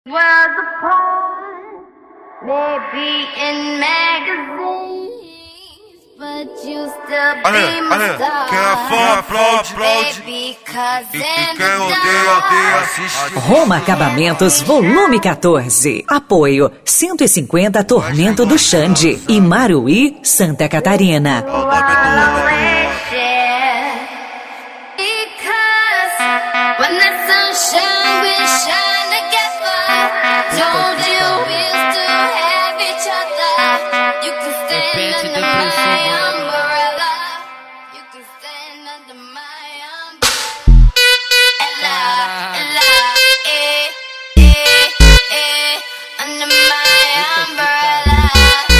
Was a part, maybe in magazines, but you still be my star. Quem é fã, aplaude, Baby, 'cause e in quem the odeia, dark, odeia, assiste. Roma Acabamentos, volume 14. Apoio 150 Tormento do Xande e Maruí, Santa Catarina. I'll always share. Because when the sunshine we shine together. Told you we'll still have each other. You can stand under my umbrella. You can stand under my umbrella. Under my umbrella.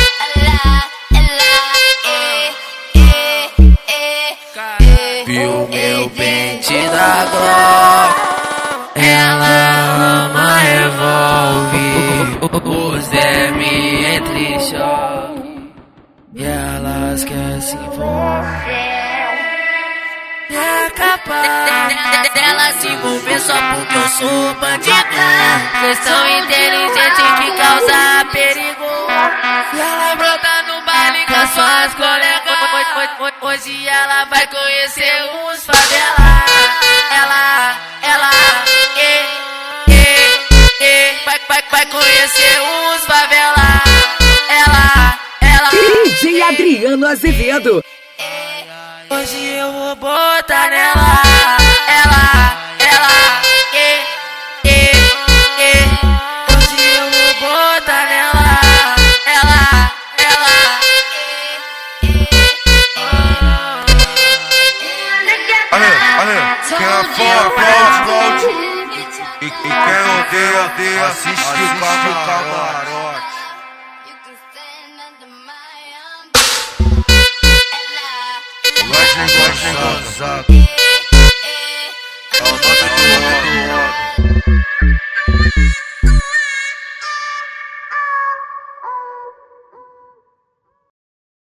Viu meu pente da Glock, ela ama revólver, os DM entre choque, e elas querem se envolver. É capaz dela se envolver só porque eu sou bandido. Vocês são inteligentes que causa perigo. E ela brota no baile com as suas colegas. Hoje ela vai conhecer uns favela. Vai conhecer uns favela. DJ Adriano Azevedo. Hoje eu vou botar nela. Hoje eu vou botar nela. Quem é fã, aplaude, e quem odeia, odeia, assiste o camarote. You can stand under my umbrella. Vai,